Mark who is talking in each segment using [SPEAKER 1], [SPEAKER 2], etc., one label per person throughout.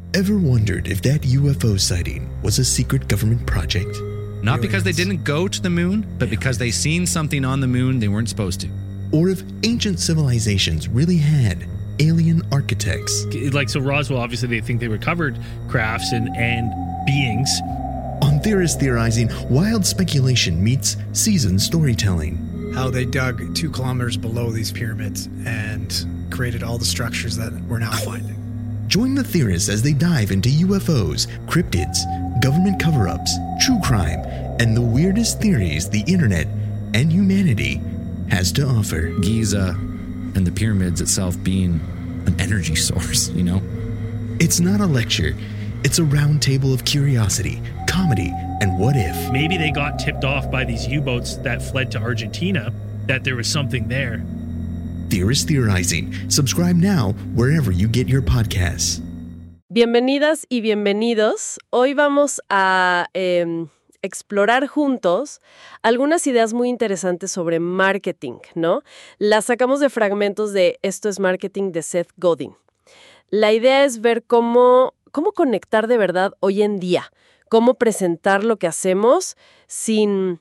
[SPEAKER 1] Ever wondered if that UFO sighting was a secret government project?
[SPEAKER 2] Not because they didn't go to the moon, but because they seen something on the moon they weren't supposed to.
[SPEAKER 1] Or if ancient civilizations really had alien architects?
[SPEAKER 3] So Roswell, obviously they think they recovered crafts and beings.
[SPEAKER 1] On Theorists Theorizing, wild speculation meets seasoned storytelling.
[SPEAKER 4] How they dug 2 kilometers below these pyramids and created all the structures that we're now finding.
[SPEAKER 1] Join the theorists as they dive into UFOs, cryptids, government cover-ups, true crime, and the weirdest theories the internet and humanity has to offer.
[SPEAKER 2] Giza and the pyramids itself being an energy source, you know?
[SPEAKER 1] It's not a lecture. It's a round table of curiosity, comedy, and what if.
[SPEAKER 3] Maybe they got tipped off by these U-boats that fled to Argentina that there was something there.
[SPEAKER 1] Theorists Theorizing. Subscribe now wherever you get your podcasts.
[SPEAKER 5] Bienvenidas y bienvenidos. Hoy vamos a explorar juntos algunas ideas muy interesantes sobre marketing, ¿no? Las sacamos de fragmentos de Esto es Marketing de Seth Godin. La idea es ver cómo conectar de verdad hoy en día, cómo presentar lo que hacemos sin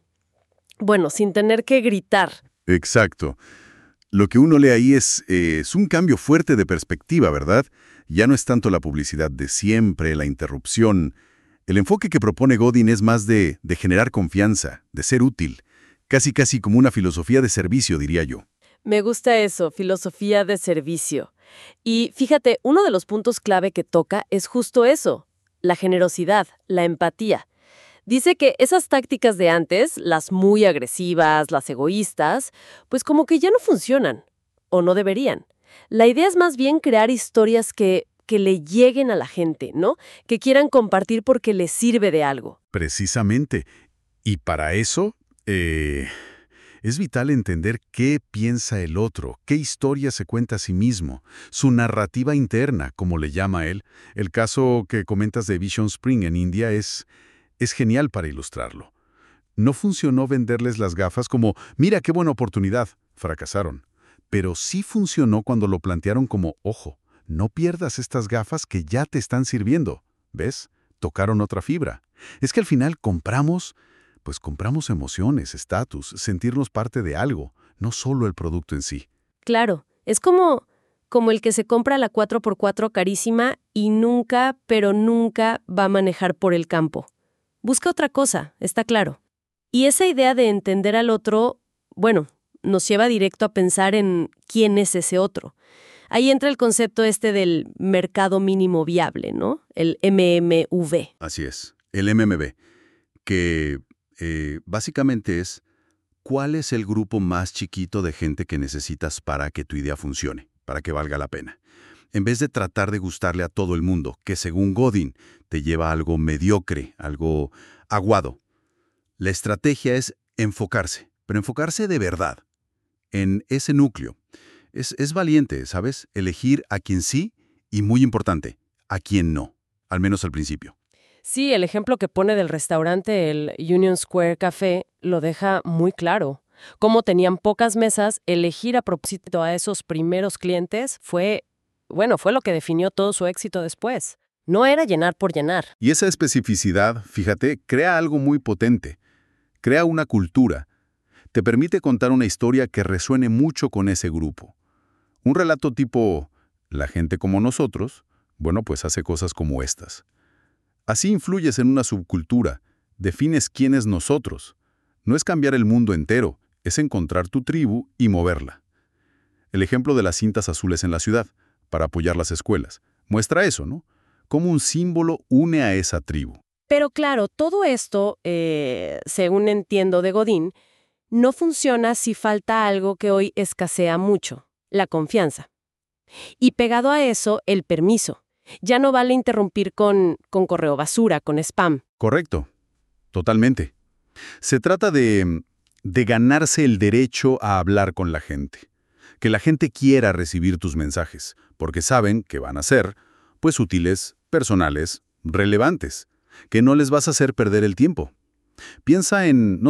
[SPEAKER 5] tener que gritar.
[SPEAKER 6] Exacto. Lo que uno lee ahí es un cambio fuerte de perspectiva, ¿verdad? Ya no es tanto la publicidad de siempre, la interrupción. El enfoque que propone Godin es más de generar confianza, de ser útil, casi como una filosofía de servicio, diría yo.
[SPEAKER 5] Me gusta eso, filosofía de servicio. Y fíjate, uno de los puntos clave que toca es justo eso, la generosidad, la empatía. Dice que esas tácticas de antes, las muy agresivas, las egoístas, pues como que ya no funcionan, o no deberían. La idea es más bien crear historias que le lleguen a la gente, ¿no? Que quieran compartir porque les sirve de algo.
[SPEAKER 6] Precisamente. Y para eso, es vital entender qué piensa el otro, qué historia se cuenta a sí mismo, su narrativa interna, como le llama él. El caso que comentas de Vision Spring en India es genial para ilustrarlo. No funcionó venderles las gafas como, mira qué buena oportunidad, fracasaron. Pero sí funcionó cuando lo plantearon como, ojo, no pierdas estas gafas que ya te están sirviendo. ¿Ves? Tocaron otra fibra. Es que al final compramos emociones, estatus, sentirnos parte de algo, no solo el producto en sí.
[SPEAKER 5] Claro, es como el que se compra la 4x4 carísima y nunca, pero nunca va a manejar por el campo. Busca otra cosa, está claro. Y esa idea de entender al otro, nos lleva directo a pensar en quién es ese otro. Ahí entra el concepto del mercado mínimo viable, ¿no? El MMV.
[SPEAKER 6] Así es, el MMV, que básicamente es cuál es el grupo más chiquito de gente que necesitas para que tu idea funcione, para que valga la pena. En vez de tratar de gustarle a todo el mundo, que según Godin te lleva a algo mediocre, algo aguado. La estrategia es enfocarse, pero enfocarse de verdad, en ese núcleo. Es valiente, ¿sabes? Elegir a quien sí y, muy importante, a quien no, al menos al principio.
[SPEAKER 5] Sí, el ejemplo que pone del restaurante, el Union Square Café, lo deja muy claro. Como tenían pocas mesas, elegir a propósito a esos primeros clientes fue lo que definió todo su éxito después. No era llenar por llenar.
[SPEAKER 6] Y esa especificidad, fíjate, crea algo muy potente. Crea una cultura. Te permite contar una historia que resuene mucho con ese grupo. Un relato tipo, la gente como nosotros, pues hace cosas como estas. Así influyes en una subcultura, defines quién es nosotros. No es cambiar el mundo entero, es encontrar tu tribu y moverla. El ejemplo de las cintas azules en la ciudad, para apoyar las escuelas, muestra eso, ¿no? Cómo un símbolo une a esa tribu.
[SPEAKER 5] Pero claro, todo esto, según entiendo de Godin, no funciona si falta algo que hoy escasea mucho, la confianza. Y pegado a eso, el permiso. Ya no vale interrumpir con correo basura, con spam.
[SPEAKER 6] Correcto, totalmente. Se trata de ganarse el derecho a hablar con la gente. Que la gente quiera recibir tus mensajes, porque saben que van a ser, útiles, personales, relevantes, que no les vas a hacer perder el tiempo. Piensa en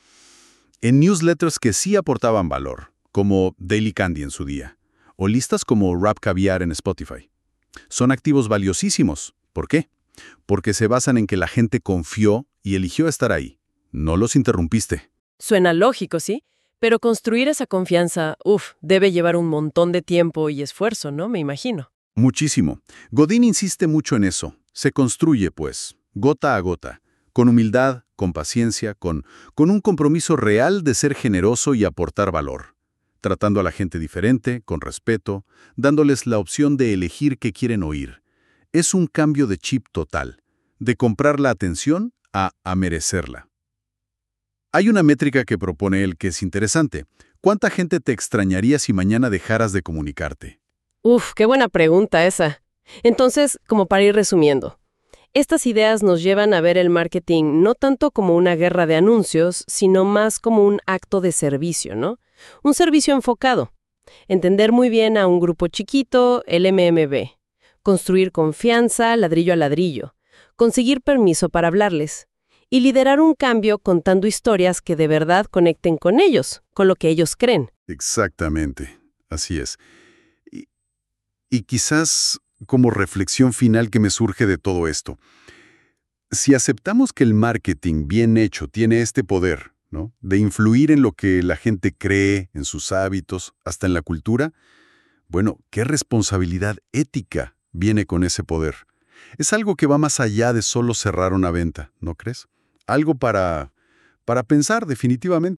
[SPEAKER 6] newsletters que sí aportaban valor, como Daily Candy en su día, o listas como Rap Caviar en Spotify. Son activos valiosísimos, ¿Por qué? Porque se basan en que la gente confió y eligió estar ahí. No los interrumpiste.
[SPEAKER 5] Suena lógico, ¿sí? Pero construir esa confianza, debe llevar un montón de tiempo y esfuerzo, ¿no? Me imagino.
[SPEAKER 6] Muchísimo. Godín insiste mucho en eso. Se construye, pues, gota a gota, con humildad, con paciencia, con un compromiso real de ser generoso y aportar valor, tratando a la gente diferente, con respeto, dándoles la opción de elegir qué quieren oír. Es un cambio de chip total, de comprar la atención a merecerla. Hay una métrica que propone él que es interesante. ¿Cuánta gente te extrañaría si mañana dejaras de comunicarte?
[SPEAKER 5] Qué buena pregunta esa. Entonces, como para ir resumiendo, estas ideas nos llevan a ver el marketing no tanto como una guerra de anuncios, sino más como un acto de servicio, ¿no? Un servicio enfocado. Entender muy bien a un grupo chiquito, el MMB. Construir confianza, ladrillo a ladrillo. Conseguir permiso para hablarles. Y liderar un cambio contando historias que de verdad conecten con ellos, con lo que ellos creen.
[SPEAKER 6] Exactamente, así es. Y quizás como reflexión final que me surge de todo esto, si aceptamos que el marketing bien hecho tiene este poder, ¿no?, de influir en lo que la gente cree, en sus hábitos, hasta en la cultura, bueno, ¿qué responsabilidad ética viene con ese poder? Es algo que va más allá de solo cerrar una venta, ¿no crees? Algo para pensar definitivamente.